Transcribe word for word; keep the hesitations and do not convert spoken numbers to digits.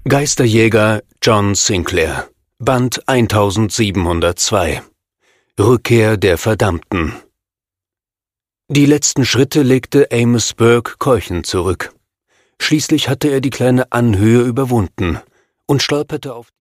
Geisterjäger John Sinclair, Band eintausendsiebenhundertzwei. Rückkehr der Verdammten. Die letzten Schritte legte Amos Burke keuchend zurück. Schließlich hatte er die kleine Anhöhe überwunden und stolperte auf